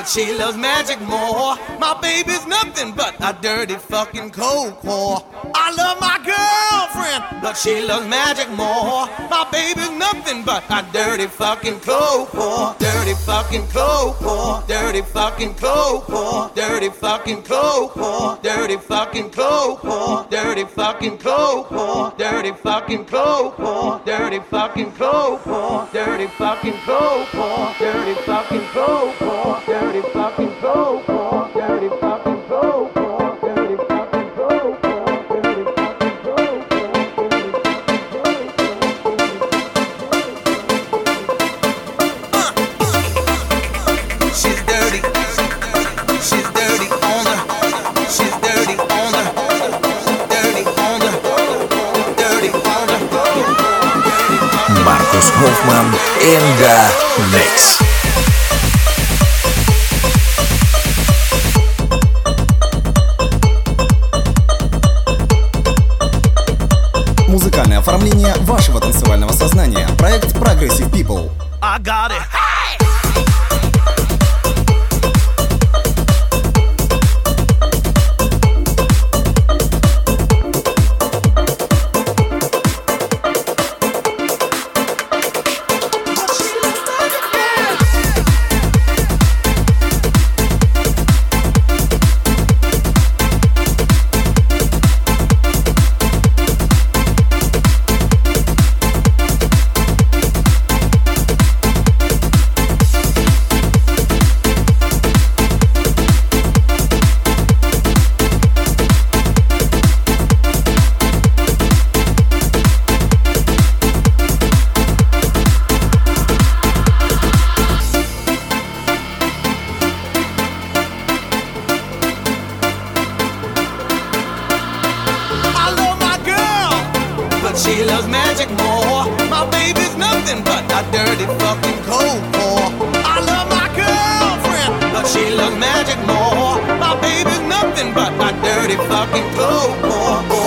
but she loves magic more. My baby's nothing but a dirty fucking cold core. I love my girlfriend, but she loves magic more. My baby's nothing but a dirty fucking cold core. Dirty fucking cold core. Dirty fucking cold core. Dirty fucking cold core. Dirty fucking cold core. Dirty fucking cold core. Dirty fucking cold core. Dirty fucking cold core. Dirty fucking cold core. Dirty fucking cold core. Dirty fucking cold core. Dirty fucking cold core. Dirty fucking cold core. Dirty fucking cold core. She's dirty. She's dirty on the. She's dirty on the. Dirty on the. Dirty on the. Marcus Hoffman in the mix. Музыкальное оформление вашего танцевального сознания. Проект Progressive People. I got it. She loves magic more. My baby's nothing but a dirty fucking cold core. I love my girlfriend, but she loves magic more. My baby's nothing but a dirty fucking cold core.